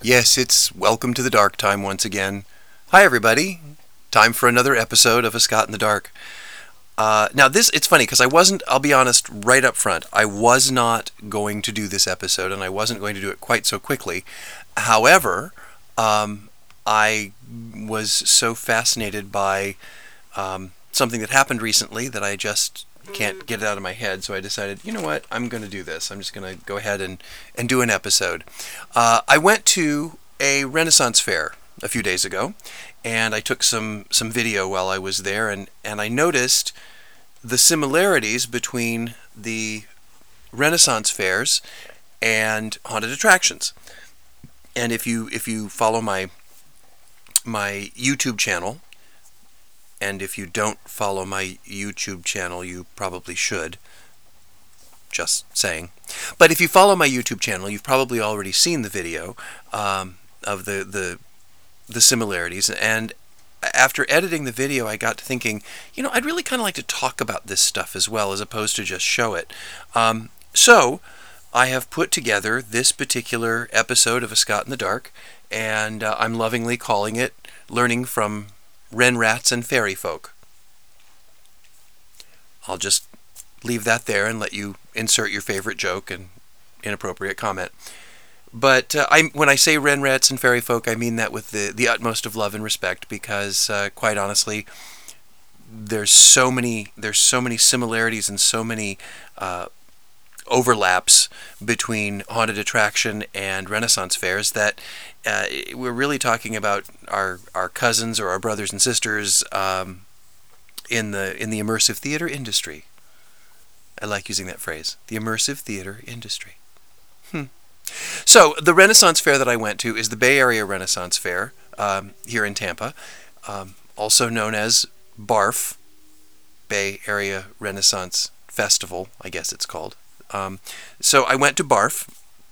Yes, it's welcome to the dark time once again. Hi, everybody. Time for another episode of A Scott in the Dark. It's funny because I'll be honest right up front, I was not going to do this episode and I wasn't going to do it quite so quickly. However, I was so fascinated by something that happened recently that I just can't get it out of my head, so I decided, you know what, I'm going to do this. I'm just going to go ahead and do an episode. I went to a Renaissance fair a few days ago, and I took some video while I was there, and I noticed the similarities between the Renaissance fairs and haunted attractions. And if you follow my YouTube channel, and if you don't follow my YouTube channel, you probably should. Just saying. But if you follow my YouTube channel, you've probably already seen the video of the similarities. And after editing the video, I got to thinking, I'd really kind of like to talk about this stuff as well, as opposed to just show it. So I have put together this particular episode of A Scott in the Dark, and I'm lovingly calling it Learning from Wren Rats and Fairy Folk. I'll just leave that there and let you insert your favorite joke and inappropriate comment. But when I say Wren Rats and Fairy Folk, I mean that with the utmost of love and respect, because quite honestly, there's so many similarities and so many overlaps between haunted attraction and Renaissance fairs that we're really talking about our cousins or our brothers and sisters in the immersive theater industry. I like using that phrase, the immersive theater industry. So the Renaissance fair that I went to is the Bay Area Renaissance Fair here in Tampa, also known as BARF, Bay Area Renaissance Festival, I guess it's called. So I went to BARF.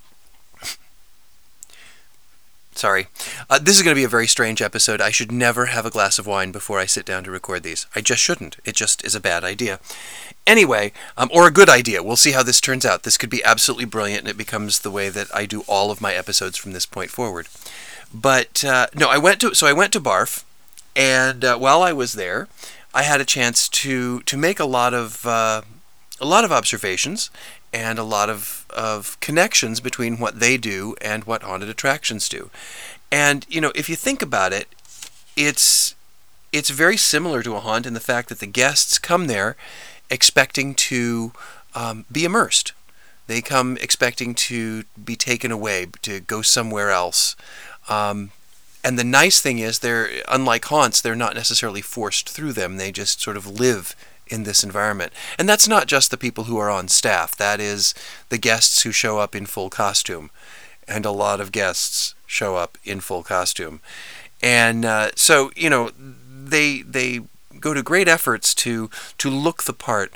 Sorry. This is going to be a very strange episode. I should never have a glass of wine before I sit down to record these. I just shouldn't. It just is a bad idea. Anyway, or a good idea. We'll see how this turns out. This could be absolutely brilliant, and it becomes the way that I do all of my episodes from this point forward. But no, I went to BARF, and while I was there, I had a chance to make a lot of observations and a lot of connections between what they do and what haunted attractions do. And, if you think about it, it's very similar to a haunt in the fact that the guests come there expecting to be immersed. They come expecting to be taken away, to go somewhere else. And the nice thing is, unlike haunts, they're not necessarily forced through them. They just sort of live in this environment. And that's not just the people who are on staff. That is the guests who show up in full costume. And a lot of guests show up in full costume. And so, they go to great efforts to look the part.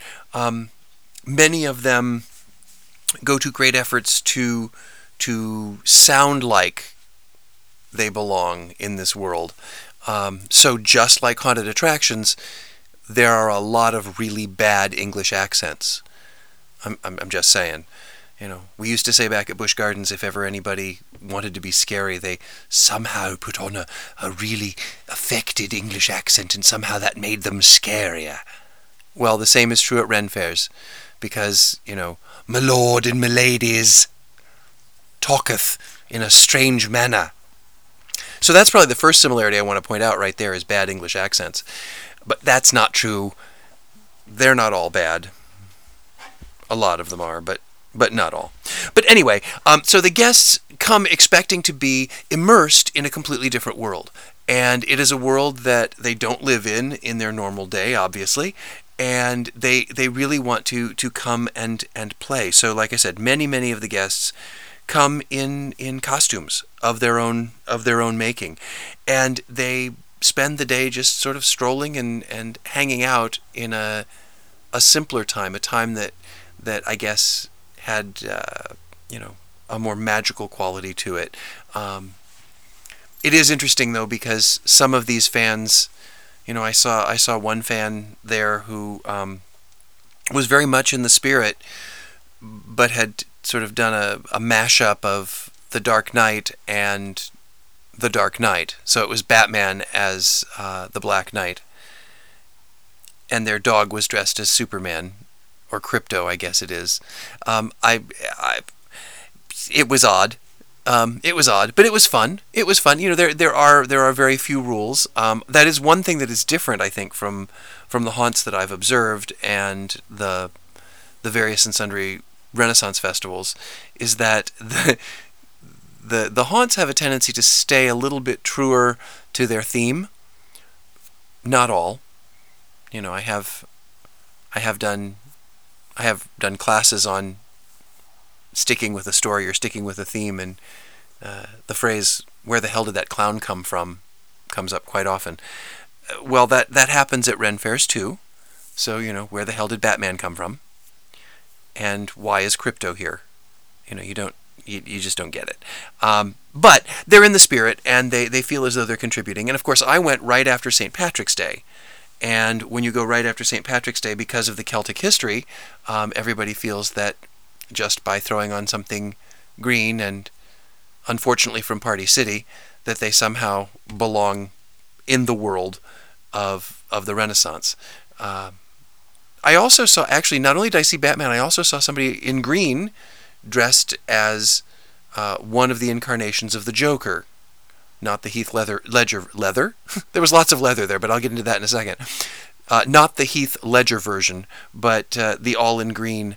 Many of them go to great efforts to sound like they belong in this world. So just like haunted attractions, there are a lot of really bad English accents. I'm just saying. We used to say back at Busch Gardens, if ever anybody wanted to be scary, they somehow put on a really affected English accent, and somehow that made them scarier. Well, the same is true at Ren fairs, because, my lord and my ladies talketh in a strange manner. So that's probably the first similarity I want to point out right there, is bad English accents. But that's not true. They're not all bad. A lot of them are, but not all. But anyway, so the guests come expecting to be immersed in a completely different world. And it is a world that they don't live in their normal day, obviously. And they really want to come and play. So like I said, many of the guests come in costumes of their own making. And they spend the day just sort of strolling and hanging out in a simpler time, a time that I guess had a more magical quality to it. It is interesting though, because some of these fans, I saw one fan there who was very much in the spirit, but had sort of done a mashup of The Dark Knight and The Dark Knight. So it was Batman as the Black Knight, and their dog was dressed as Superman, or Krypto, I guess it is. It was odd. It was odd, but it was fun. It was fun. There are very few rules. That is one thing that is different, I think, from the haunts that I've observed and the various and sundry Renaissance festivals, is that the haunts have a tendency to stay a little bit truer to their theme. Not all. I have done classes on sticking with a story or sticking with a theme, and the phrase "where the hell did that clown come from" comes up quite often. Well, that happens at Ren Fairs too. So, where the hell did Batman come from? And why is Krypto here? You just don't get it. But they're in the spirit, and they feel as though they're contributing. And of course, I went right after St. Patrick's Day. And when you go right after St. Patrick's Day, because of the Celtic history, everybody feels that just by throwing on something green, and unfortunately from Party City, that they somehow belong in the world of the Renaissance. I also saw, actually, not only did I see Batman, I also saw somebody in green dressed as one of the incarnations of the Joker. Not the Heath Ledger leather. There was lots of leather there, but I'll get into that in a second. Not the Heath Ledger version, but the all-in-green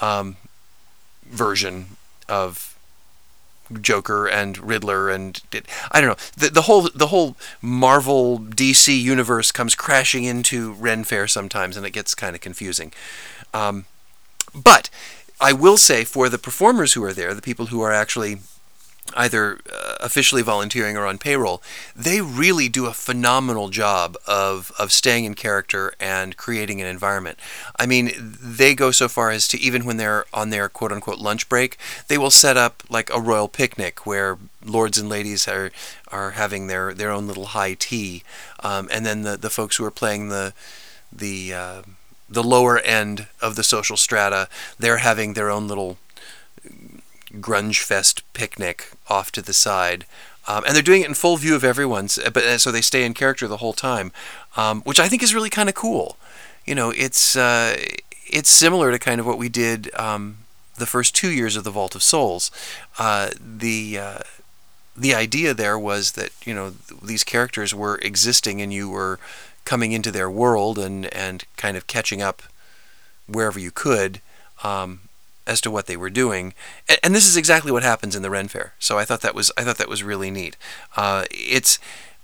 version of Joker and Riddler, and I don't know. The whole Marvel DC universe comes crashing into Ren Fair sometimes, and it gets kind of confusing. But I will say, for the performers who are there, the people who are actually either officially volunteering or on payroll, they really do a phenomenal job of staying in character and creating an environment. I mean, they go so far as to, even when they're on their quote-unquote lunch break, they will set up like a royal picnic where lords and ladies are having their own little high tea, and then the folks who are playing the lower end of the social strata, they're having their own little grunge fest picnic off to the side, and they're doing it in full view of everyone, but so they stay in character the whole time, which I think is really kind of cool. It's similar to kind of what we did the first 2 years of the Vault of Souls. The idea there was that these characters were existing, and you were coming into their world and kind of catching up wherever you could, as to what they were doing, and this is exactly what happens in the Ren Fair. So I thought that was really neat. It's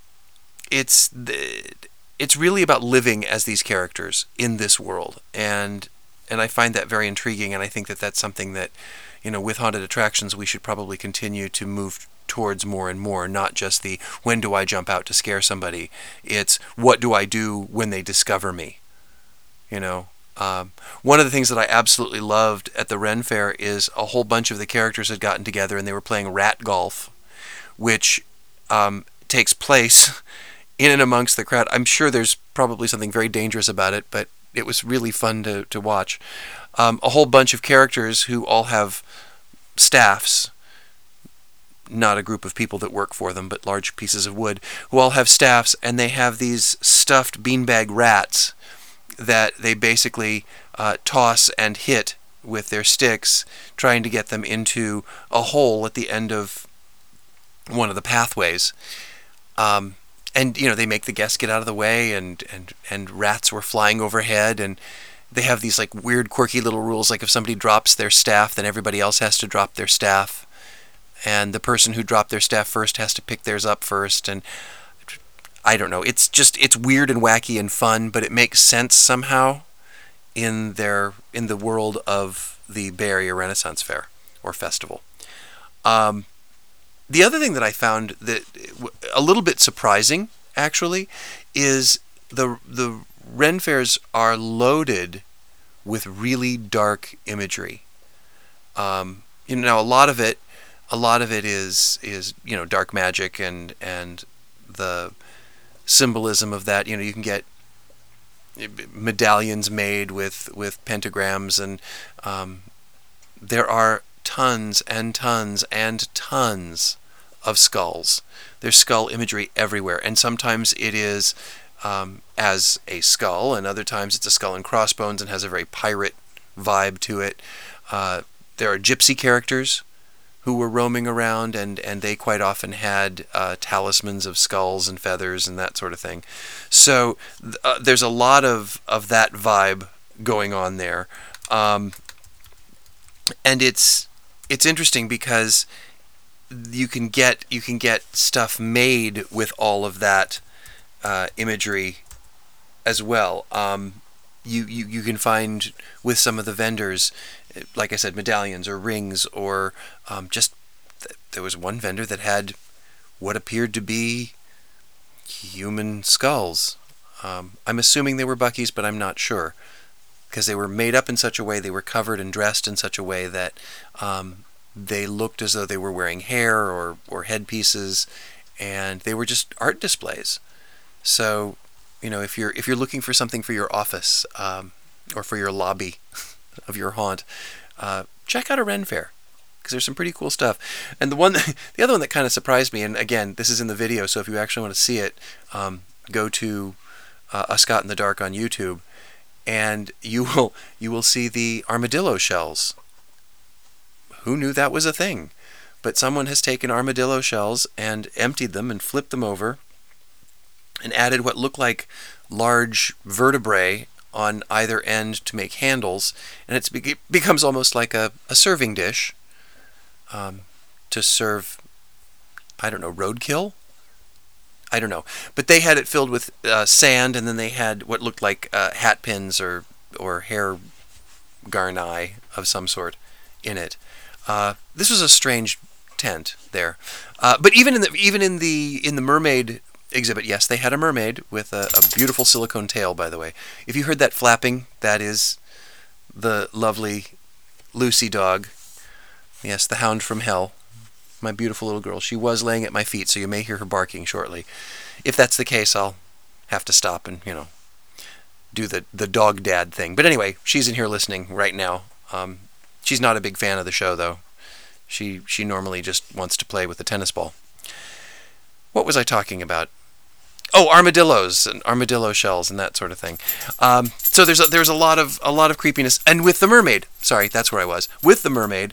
really about living as these characters in this world, and I find that very intriguing. And I think that that's something that with haunted attractions we should probably continue to move towards more and more. Not just the when do I jump out to scare somebody. It's what do I do when they discover me. One of the things that I absolutely loved at the Ren Fair is a whole bunch of the characters had gotten together and they were playing rat golf, which takes place in and amongst the crowd. I'm sure there's probably something very dangerous about it, but it was really fun to watch. A whole bunch of characters who all have staffs, not a group of people that work for them, but large pieces of wood, who all have staffs, and they have these stuffed beanbag rats that they basically toss and hit with their sticks, trying to get them into a hole at the end of one of the pathways. And they make the guests get out of the way, and rats were flying overhead, and they have these like weird, quirky little rules, like if somebody drops their staff, then everybody else has to drop their staff, and the person who dropped their staff first has to pick theirs up first, and I don't know. It's weird and wacky and fun, but it makes sense somehow in the world of the Bay Area Renaissance Fair or Festival. The other thing that I found that a little bit surprising, actually, is the Ren Fairs are loaded with really dark imagery. Now a lot of it is dark magic and the symbolism of that. You can get medallions made with pentagrams, and there are tons and tons and tons of skulls. There's skull imagery everywhere, and sometimes it is as a skull, and other times it's a skull and crossbones and has a very pirate vibe to it. There are gypsy characters who were roaming around, and they quite often had talismans of skulls and feathers and that sort of thing. So there's a lot of that vibe going on there. And it's interesting because you can get stuff made with all of that imagery as well. You can find with some of the vendors, like I said, medallions or rings, or there was one vendor that had what appeared to be human skulls. I'm assuming they were Bucky's, but I'm not sure, because they were made up in such a way, they were covered and dressed in such a way that they looked as though they were wearing hair or headpieces, and they were just art displays. So, if you're looking for something for your office or for your lobby of your haunt, check out a Ren Fair, because there's some pretty cool stuff. And the other one that kind of surprised me, and again, this is in the video, so if you actually want to see it, go to A Scott in the Dark on YouTube, and you will see the armadillo shells. Who knew that was a thing? But someone has taken armadillo shells and emptied them and flipped them over and added what look like large vertebrae on either end to make handles, and it becomes almost like a serving dish to serve, I don't know, roadkill? I don't know. But they had it filled with sand, and then they had what looked like hat pins or hair garni of some sort in it. This was a strange tent there. But even in the mermaid exhibit, yes, they had a mermaid with a beautiful silicone tail, by the way. If you heard that flapping, that is the lovely Lucy dog. Yes, the hound from hell. My beautiful little girl. She was laying at my feet, so you may hear her barking shortly. If that's the case, I'll have to stop and, do the dog dad thing. But anyway, she's in here listening right now. She's not a big fan of the show, though. She normally just wants to play with the tennis ball. What was I talking about? Oh, armadillos and armadillo shells and that sort of thing. So there's a lot of creepiness. And with the mermaid, sorry, that's where I was. With the mermaid,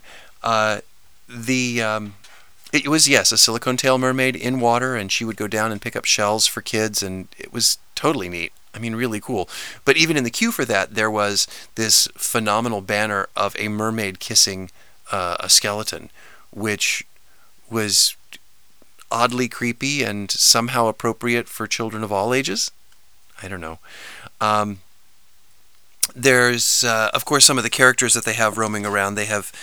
it was, yes, a silicone tail mermaid in water, and she would go down and pick up shells for kids, and it was totally neat. I mean, really cool. But even in the queue for that, there was this phenomenal banner of a mermaid kissing a skeleton, which was oddly creepy and somehow appropriate for children of all ages. I don't know. There's, of course, some of the characters that they have roaming around. They have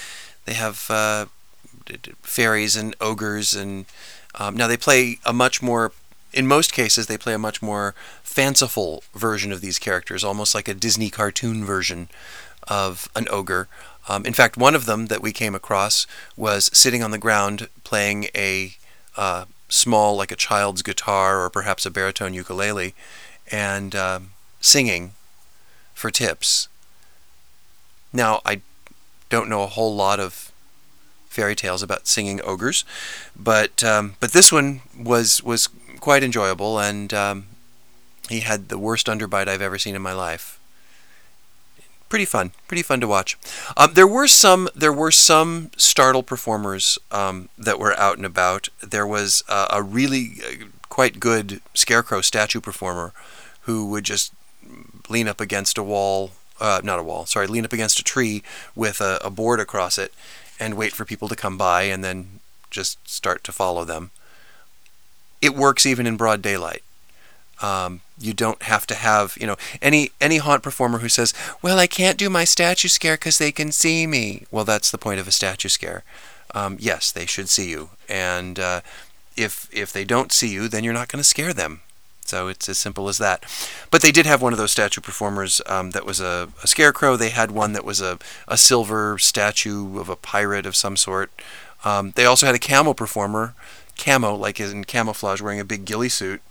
fairies and ogres, and now they play a much more, in most cases, they play a much more fanciful version of these characters, almost like a Disney cartoon version of an ogre. In fact, one of them that we came across was sitting on the ground playing a small, like a child's guitar or perhaps a baritone ukulele, and singing for tips. Now, I don't know a whole lot of fairy tales about singing ogres, but this one was quite enjoyable, and he had the worst underbite I've ever seen in my life. Pretty fun to watch. There were some startled performers that were out and about. There was a really quite good scarecrow statue performer who would just lean up against a wall, lean up against a tree with a board across it and wait for people to come by and then just start to follow them. It works even in broad daylight. You don't have to have, any haunt performer who says, well, I can't do my statue scare because they can see me. Well, that's the point of a statue scare. Yes, they should see you. And if they don't see you, then you're not going to scare them. So it's as simple as that. But they did have one of those statue performers that was a scarecrow. They had one that was a silver statue of a pirate of some sort. They also had a camo performer, like in camouflage, wearing a big ghillie suit.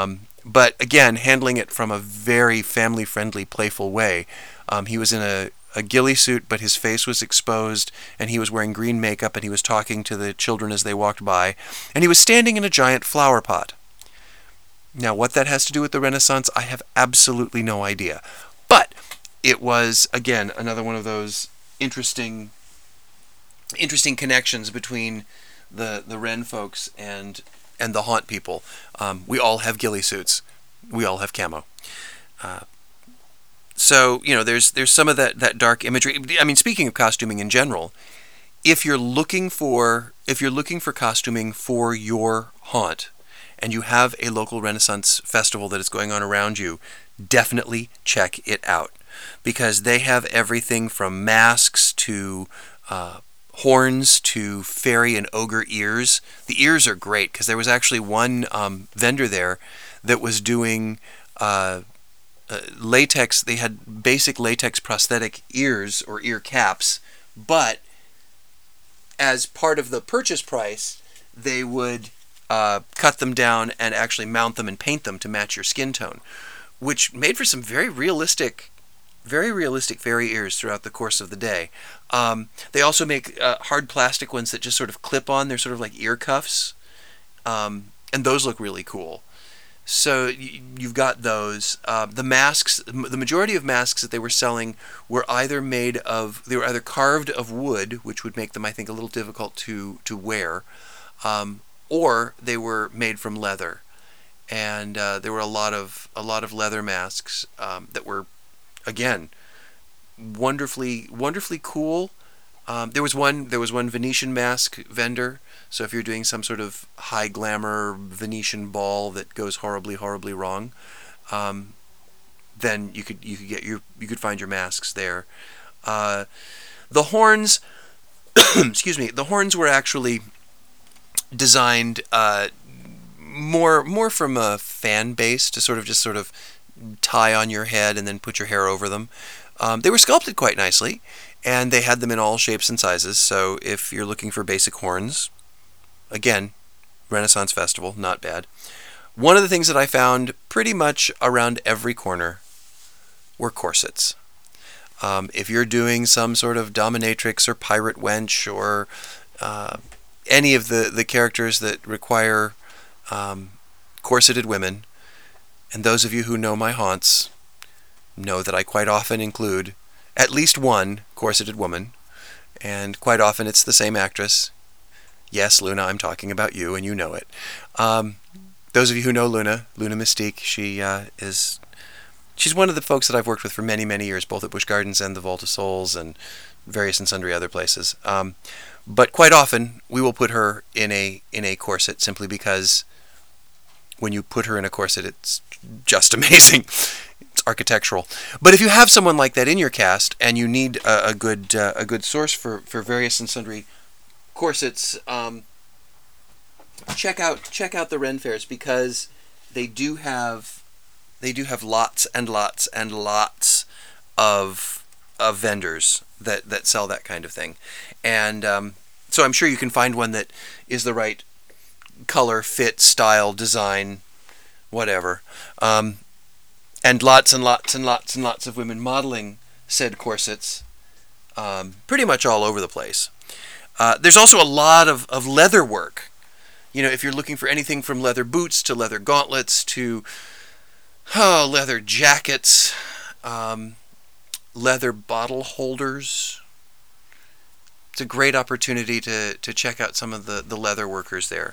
But again, handling it from a very family-friendly, playful way. He was in a a ghillie suit, but his face was exposed, and he was wearing green makeup, and he was talking to the children as they walked by, and he was standing in a giant flower pot. Now, what that has to do with the Renaissance, I have absolutely no idea. But it was, again, another one of those interesting connections between the Ren folks and the haunt people. We all have ghillie suits. We all have camo. So, there's some of that dark imagery. I mean, speaking of costuming in general, if you're looking for costuming for your haunt, and you have a local Renaissance festival that is going on around you, definitely check it out. Because they have everything from masks to horns to fairy and ogre ears. The ears are great, because there was actually one vendor there that was doing latex. They had basic latex prosthetic ears or ear caps, but as part of the purchase price, they would cut them down and actually mount them and paint them to match your skin tone, which made for some very realistic fairy ears throughout the course of the day. They also make hard plastic ones that just sort of clip on. They're sort of like ear cuffs, and those look really cool. So you've got those. The masks, the majority of masks that they were selling were either carved of wood, which would make them, I think, a little difficult to wear, or they were made from leather. And there were a lot of leather masks that were, again, wonderfully cool. There was one Venetian mask vendor. So if you're doing some sort of high glamour Venetian ball that goes horribly wrong, then you could find your masks there. The horns, excuse me, the horns were actually designed more from a fan base to sort of tie on your head and then put your hair over them. They were sculpted quite nicely, and they had them in all shapes and sizes. So if you're looking for basic horns, again, Renaissance Festival, not bad. One of the things that I found pretty much around every corner were corsets. If you're doing some sort of dominatrix or pirate wench or any of the characters that require corseted women, and those of you who know my haunts know that I quite often include at least one corseted woman, and quite often it's the same actress. Yes, Luna, I'm talking about you, and you know it. Those of you who know Luna Mystique, she's one of the folks that I've worked with for many, many years, both at Busch Gardens and the Vault of Souls and various and sundry other places. But quite often, we will put her in a corset simply because when you put her in a corset, it's just amazing. It's architectural. But if you have someone like that in your cast and you need a good source for various and sundry corsets, check out the Ren fairs, because they do have lots and lots and lots of vendors that sell that kind of thing, and so I'm sure you can find one that is the right color, fit, style, design, whatever, and lots and lots and lots and lots of women modeling said corsets, pretty much all over the place. There's also a lot of leather work. If you're looking for anything from leather boots to leather gauntlets to leather jackets, leather bottle holders. It's a great opportunity to check out some of the leather workers there.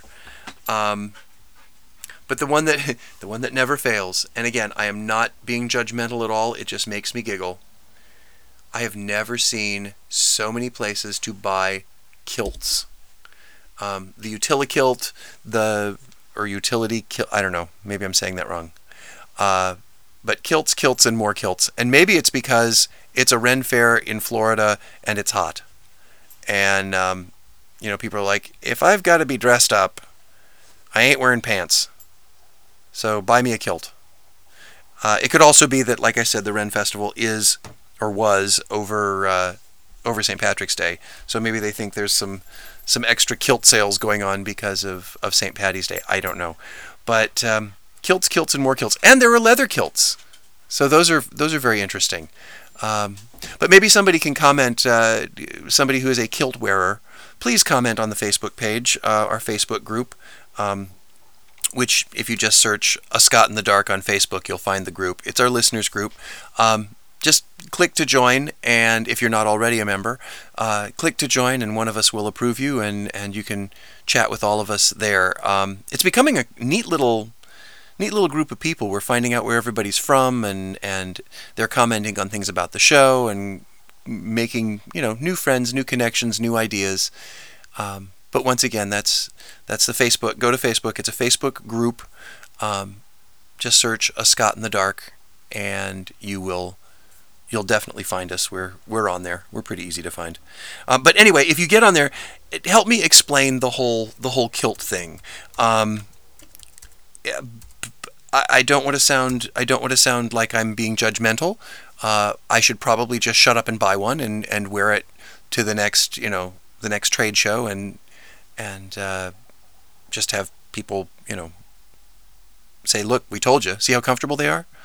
But the one that never fails, and again, I am not being judgmental at all, it just makes me giggle. I have never seen so many places to buy kilts. The Utilikilt, or utility kilt, I don't know, maybe I'm saying that wrong. But kilts, and more kilts. And maybe it's because it's a Ren fair in Florida and it's hot. And, people are like, if I've got to be dressed up, I ain't wearing pants. So buy me a kilt. It could also be that, like I said, the Ren Festival is, or was, over St. Patrick's Day. So maybe they think there's some extra kilt sales going on because of St. Patty's Day. I don't know. But kilts, and more kilts. And there are leather kilts. So those are very interesting. But maybe somebody can comment, somebody who is a kilt wearer, please comment on the Facebook page, our Facebook group, which if you just search A Scot in the Dark on Facebook, you'll find the group. It's our listeners group. Just click to join, and if you're not already a member, click to join, and one of us will approve you, and you can chat with all of us there. It's becoming a neat little group of people. We're finding out where everybody's from, and they're commenting on things about the show and making new friends, new connections, new ideas. But once again, that's the Facebook. Go to Facebook. It's a Facebook group. Just search A Scot in the Dark, and you'll definitely find us. We're on there. We're pretty easy to find. But anyway, if you get on there, help me explain the whole kilt thing. I don't want to sound like I'm being judgmental. I should probably just shut up and buy one and wear it to the next trade show and just have people say, look, we told you. See how comfortable they are.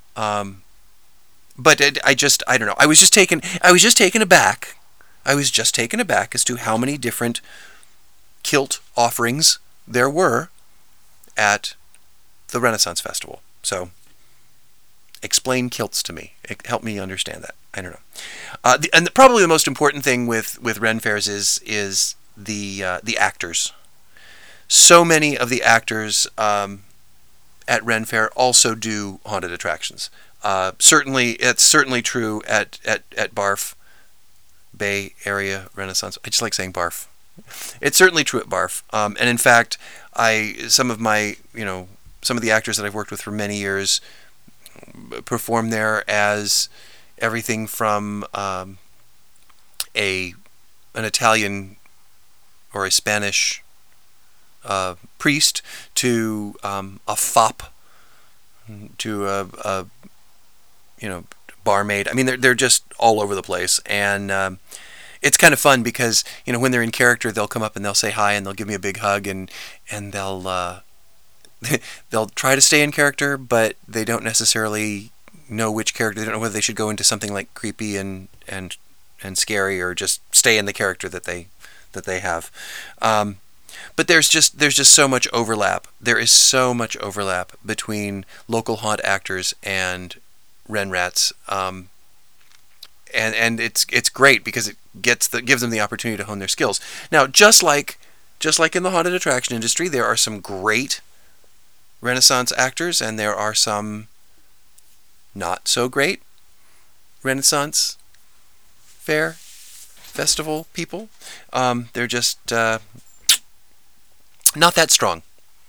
But I don't know. I was just taken aback. I was just taken aback as to how many different kilt offerings there were at the Renaissance Festival. So, explain kilts to me. Help me understand that. I don't know. And probably the most important thing with Ren Fairs is the actors. So many of the actors at Ren Fair also do haunted attractions. It's certainly true at BARF, Bay Area Renaissance. I just like saying BARF. It's certainly true at BARF. And in fact, some of the actors that I've worked with for many years perform there as everything from an Italian or a Spanish priest to a fop to a barmaid. I mean, they're just all over the place, and it's kind of fun because when they're in character, they'll come up and they'll say hi and they'll give me a big hug, and they'll they'll try to stay in character, but they don't necessarily know which character. They don't know whether they should go into something like creepy and scary, or just stay in the character that they have. But there's just so much overlap. There is so much overlap between local haunt actors and Ren Rats, and it's great because it gives them the opportunity to hone their skills. Now, just like in the haunted attraction industry, there are some great Renaissance actors, and there are some not so great Renaissance Fair Festival people. They're just not that strong.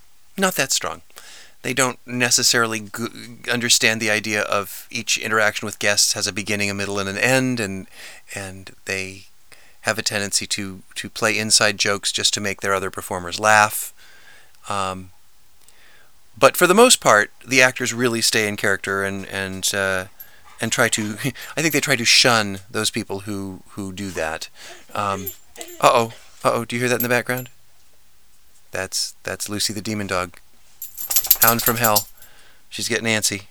They don't necessarily understand the idea of each interaction with guests has a beginning, a middle, and an end, and they have a tendency to play inside jokes just to make their other performers laugh. But for the most part, the actors really stay in character and try to. I think they try to shun those people who do that. Uh-oh. Do you hear that in the background? That's Lucy the Demon Dog. Hound from Hell. She's getting antsy.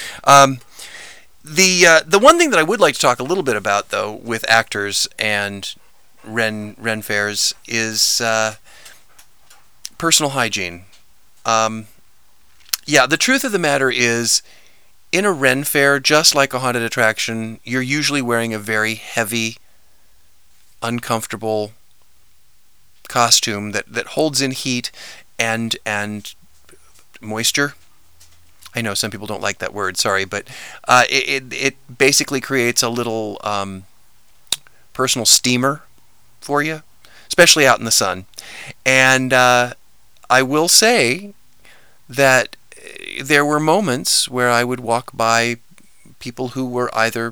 The one thing that I would like to talk a little bit about, though, with actors and Ren Fairs is personal hygiene. The truth of the matter is, in a Ren Fair, just like a haunted attraction, you're usually wearing a very heavy, uncomfortable costume that holds in heat and moisture. I know some people don't like that word, sorry, but it basically creates a little personal steamer for you, especially out in the sun. And I will say that there were moments where I would walk by people who were either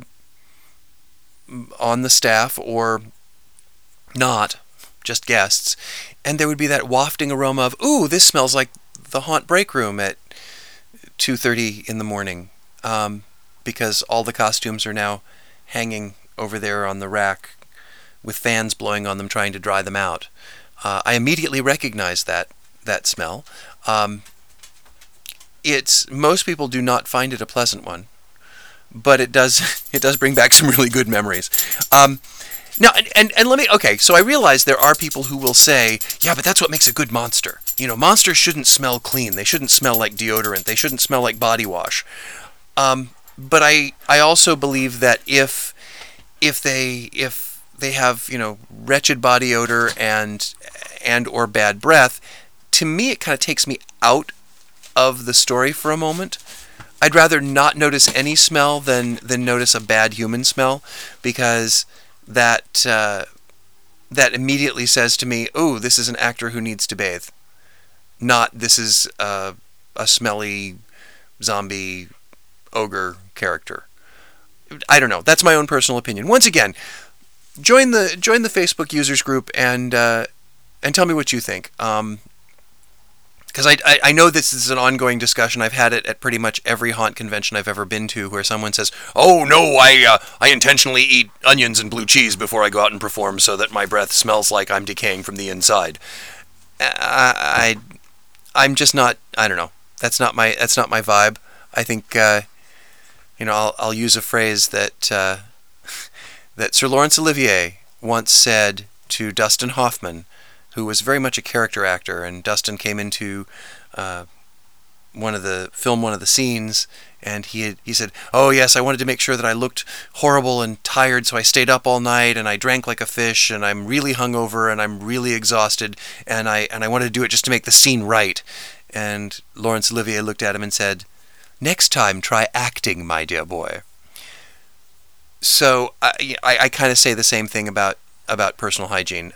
on the staff or not, just guests, and there would be that wafting aroma of, ooh, this smells like the haunt break room at 2:30 in the morning, because all the costumes are now hanging over there on the rack with fans blowing on them trying to dry them out. I immediately recognized that smell. Most people do not find it a pleasant one, but it does it does bring back some really good memories. Now, and let me, okay, so I realize there are people who will say, yeah, but that's what makes a good monster. Monsters shouldn't smell clean. They shouldn't smell like deodorant. They shouldn't smell like body wash. But I also believe that if they have, wretched body odor and or bad breath, to me it kind of takes me out of the story for a moment. I'd rather not notice any smell than notice a bad human smell, because that immediately says to me, oh, this is an actor who needs to bathe. Not this is a smelly zombie ogre character. I don't know. That's my own personal opinion. Once again, join the Facebook users group and tell me what you think. Because I know this is an ongoing discussion. I've had it at pretty much every haunt convention I've ever been to, where someone says, "Oh no, I intentionally eat onions and blue cheese before I go out and perform, so that my breath smells like I'm decaying from the inside." I'm just not. I don't know. That's not my vibe. I think I'll use a phrase that that Sir Laurence Olivier once said to Dustin Hoffman, who was very much a character actor, and Dustin came into one of the scenes, and he said, "Oh yes, I wanted to make sure that I looked horrible and tired, so I stayed up all night and I drank like a fish, and I'm really hungover and I'm really exhausted, and I wanted to do it just to make the scene right." And Laurence Olivier looked at him and said, "Next time, try acting, my dear boy." So I kind of say the same thing about personal hygiene.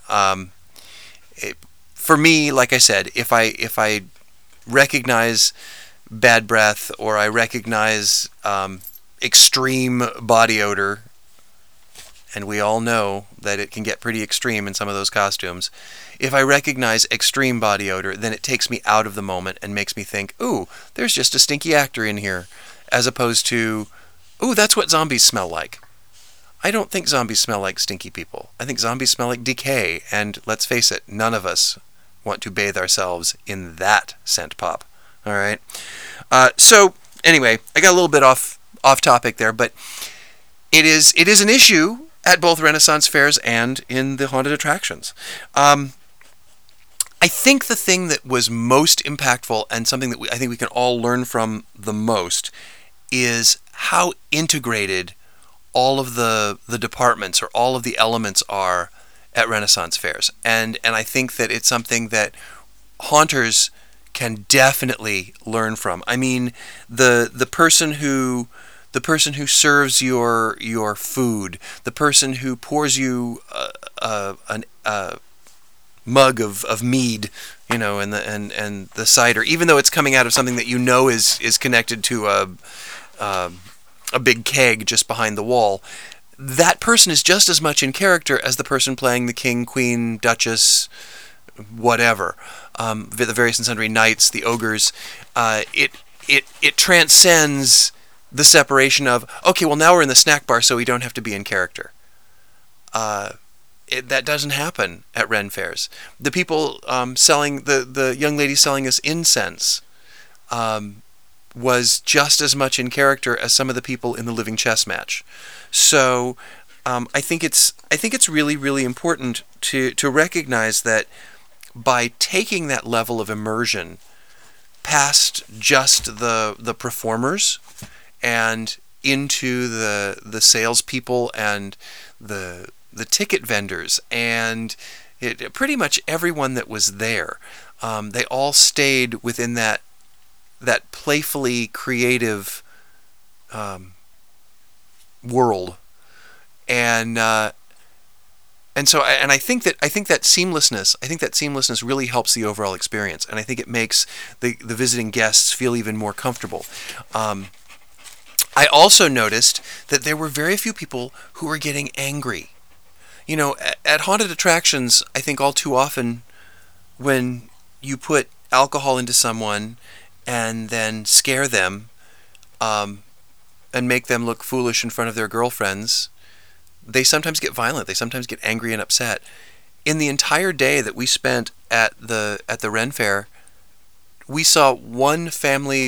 For me, like I said, if I recognize bad breath, or I recognize extreme body odor, and we all know that it can get pretty extreme in some of those costumes, if I recognize extreme body odor, then it takes me out of the moment and makes me think, ooh, there's just a stinky actor in here, as opposed to, ooh, that's what zombies smell like. I don't think zombies smell like stinky people. I think zombies smell like decay, and let's face it, none of us want to bathe ourselves in that scent pop. All right. So anyway, I got a little bit off topic there, but it is an issue at both Renaissance fairs and in the haunted attractions. I think the thing that was most impactful, and something that I think we can all learn from the most, is how integrated all of the departments, or all of the elements, are at Renaissance fairs. And I think that it's something that haunters can definitely learn from. I mean, the person who serves your food, the person who pours you a mug of mead, and the cider, even though it's coming out of something that is connected to a big keg just behind the wall, that person is just as much in character as the person playing the king, queen, duchess, whatever, the various and sundry knights, the ogres. It transcends the separation of, okay, well, now we're in the snack bar, so we don't have to be in character. That doesn't happen at Ren fairs. The people selling, the young lady selling us incense, was just as much in character as some of the people in the living chess match. So I think it's really, really important to recognize that by taking that level of immersion past just the performers and into the salespeople and the ticket vendors and pretty much everyone that was there, they all stayed within that playfully creative world, and so I think that seamlessness really helps the overall experience, and I think it makes the visiting guests feel even more comfortable. I also noticed that there were very few people who were getting angry. At haunted attractions, I think all too often, when you put alcohol into someone and then scare them, and make them look foolish in front of their girlfriends, they sometimes get violent. They sometimes get angry and upset. In the entire day that we spent at the Ren Fair, we saw one family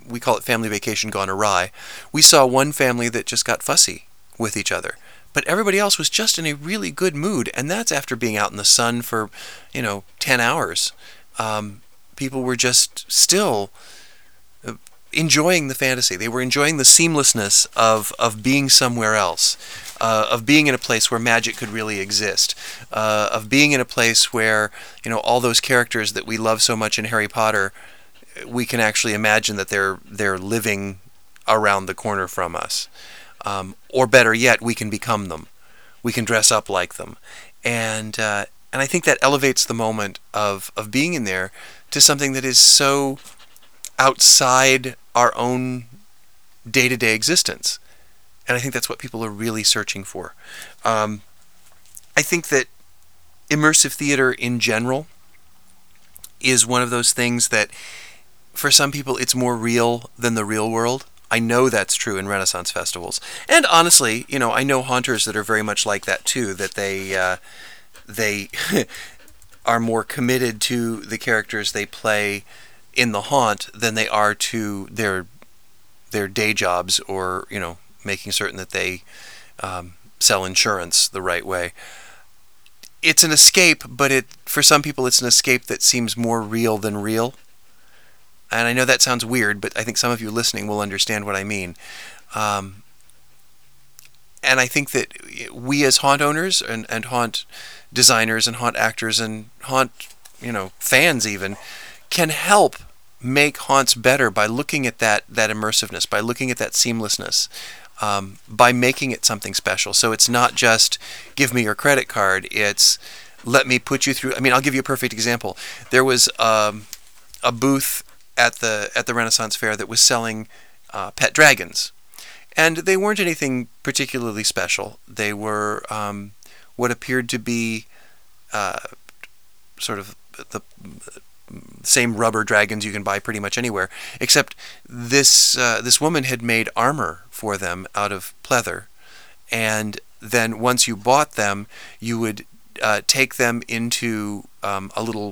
we call it family vacation gone awry. We saw one family that just got fussy with each other. But everybody else was just in a really good mood, and that's after being out in the sun for, 10 hours. People were just still enjoying the fantasy. They were enjoying the seamlessness of being somewhere else, of being in a place where magic could really exist, of being in a place where, all those characters that we love so much in Harry Potter, we can actually imagine that they're living around the corner from us. Or better yet, we can become them. We can dress up like them. And I think that elevates the moment of being in there to something that is so outside our own day-to-day existence. And I think that's what people are really searching for. I think that immersive theater in general is one of those things that, for some people, it's more real than the real world. I know that's true in Renaissance festivals. And honestly, I know haunters that are very much like that too, that they are more committed to the characters they play in the haunt than they are to their day jobs, or making certain that they sell insurance the right way. It's an escape, but for some people it's an escape that seems more real than real. And I know that sounds weird, but I think some of you listening will understand what I mean. And I think that we as haunt owners and haunt designers and haunt actors and haunt fans even can help make haunts better by looking at that immersiveness, by looking at that seamlessness, by making it something special. So it's not just give me your credit card, it's let me put you through. I mean, I'll give you a perfect example. There was a booth at the Renaissance Fair that was selling pet dragons, and they weren't anything particularly special. They were what appeared to be sort of the same rubber dragons you can buy pretty much anywhere, except this woman had made armor for them out of pleather, and then once you bought them, you would take them into a little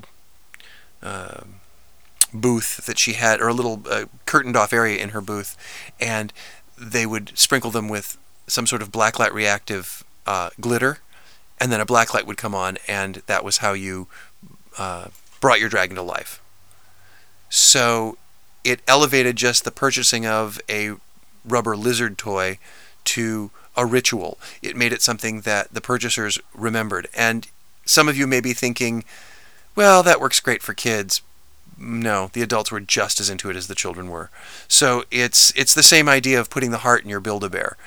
booth that she had, or a little curtained off area in her booth, and they would sprinkle them with some sort of blacklight reactive glitter, and then a blacklight would come on, and that was how you brought your dragon to life. So it elevated just the purchasing of a rubber lizard toy to a ritual. It made it something that the purchasers remembered. And some of you may be thinking, well, that works great for kids. No, the adults were just as into it as the children were. So it's the same idea of putting the heart in your Build-A-Bear.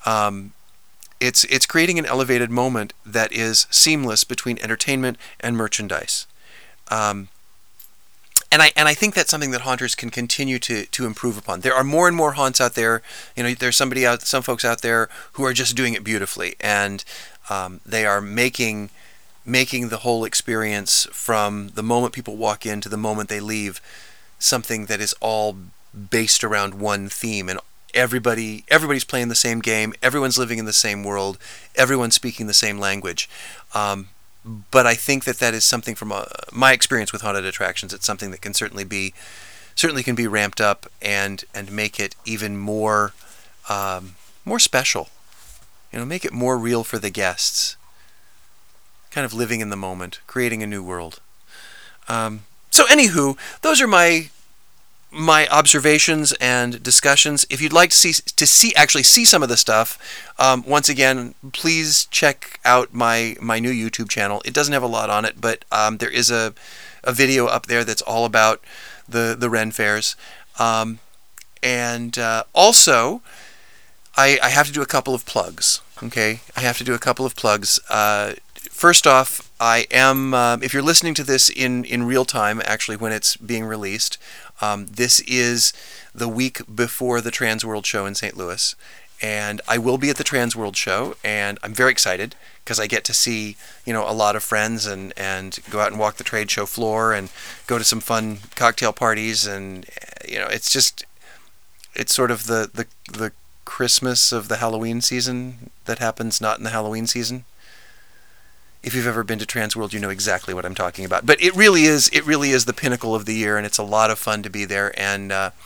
It's creating an elevated moment that is seamless between entertainment and merchandise. And I think that's something that haunters can continue to improve upon. There are more and more haunts out there. There's some folks out there who are just doing it beautifully, and they are making the whole experience, from the moment people walk in to the moment they leave, something that is all based around one theme, and everybody's playing the same game, everyone's living in the same world, everyone's speaking the same language. But I think that is something from my experience with haunted attractions. It's something that can certainly be ramped up and make it even more special. Make it more real for the guests. Kind of living in the moment, creating a new world. So anywho, those are my observations and discussions. If you'd like to see some of the stuff, once again, please check out my new YouTube channel. It doesn't have a lot on it, but there is a video up there that's all about the Ren fairs. And also, I have to do a couple of plugs. Okay, I have to do a couple of plugs. First off, I am, if you're listening to this in real time, actually when it's being released, this is the week before the Transworld show in St. Louis, and I will be at the Transworld show, and I'm very excited because I get to see, a lot of friends and go out and walk the trade show floor and go to some fun cocktail parties, and it's sort of the Christmas of the Halloween season that happens not in the Halloween season. If you've ever been to Transworld, you know exactly what I'm talking about. But it really is the pinnacle of the year, and it's a lot of fun to be there. And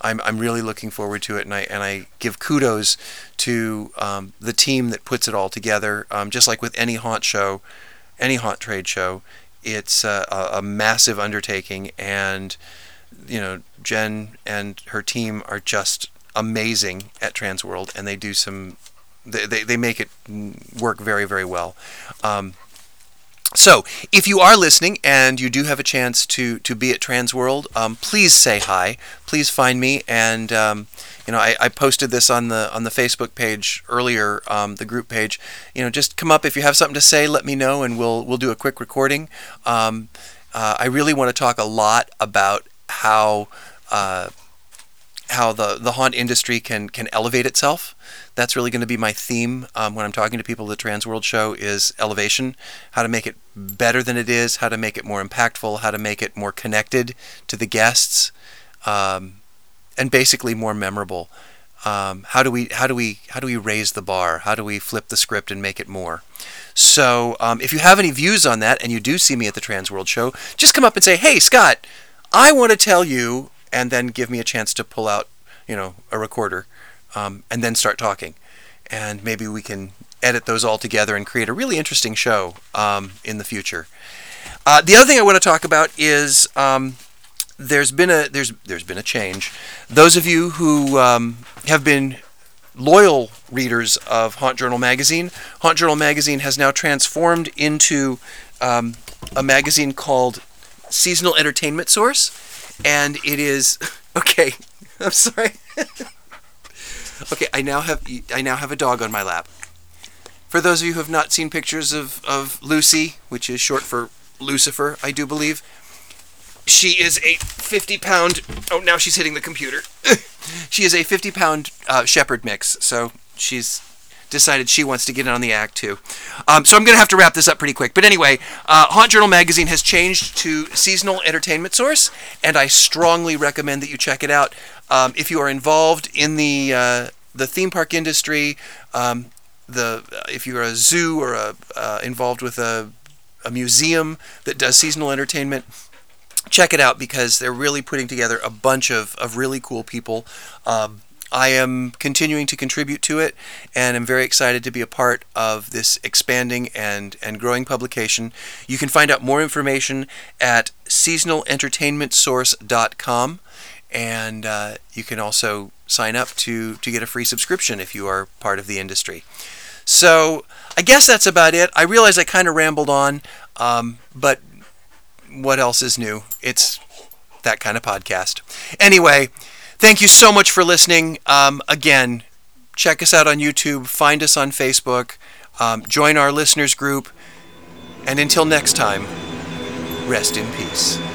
I'm really looking forward to it, and I give kudos to the team that puts it all together. Just like with any haunt show, any haunt trade show, it's a massive undertaking, and Jen and her team are just amazing at Transworld, and they do they make it work very, very well. So, if you are listening and you do have a chance to be at Transworld, please say hi. Please find me, and I posted this on the Facebook page earlier, the group page. Just come up if you have something to say. Let me know, and we'll do a quick recording. I really want to talk a lot about how the haunt industry can elevate itself. That's really going to be my theme when I'm talking to people at the Transworld show, is elevation, how to make it better than it is, how to make it more impactful, how to make it more connected to the guests, and basically more memorable. How do we raise the bar? How do we flip the script and make it more? So if you have any views on that, and you do see me at the Transworld show, just come up and say, "Hey, Scott, I want to tell you," and then give me a chance to pull out, a recorder, and then start talking. And maybe we can edit those all together and create a really interesting show in the future. The other thing I want to talk about is there's been a change. Those of you who have been loyal readers of Haunt Journal magazine, Haunt Journal magazine has now transformed into a magazine called Seasonal Entertainment Source, and it is okay. I'm sorry. Okay, I now have a dog on my lap. For those of you who have not seen pictures of Lucy, which is short for Lucifer, I do believe, she is a 50-pound... Oh, now she's hitting the computer. She is a 50-pound shepherd mix, so she's decided she wants to get in on the act too. So I'm going to have to wrap this up pretty quick. But anyway, Haunt Journal magazine has changed to Seasonal Entertainment Source, and I strongly recommend that you check it out. If you are involved in the theme park industry, if you're a zoo or involved with a museum that does seasonal entertainment, check it out, because they're really putting together a bunch of really cool people. I am continuing to contribute to it, and I'm very excited to be a part of this expanding and growing publication. You can find out more information at seasonalentertainmentsource.com, and you can also sign up to get a free subscription if you are part of the industry. So I guess that's about it. I realize I kind of rambled on, but what else is new? It's that kind of podcast. Anyway, thank you so much for listening. Again, check us out on YouTube, find us on Facebook, join our listeners group, and until next time, rest in peace.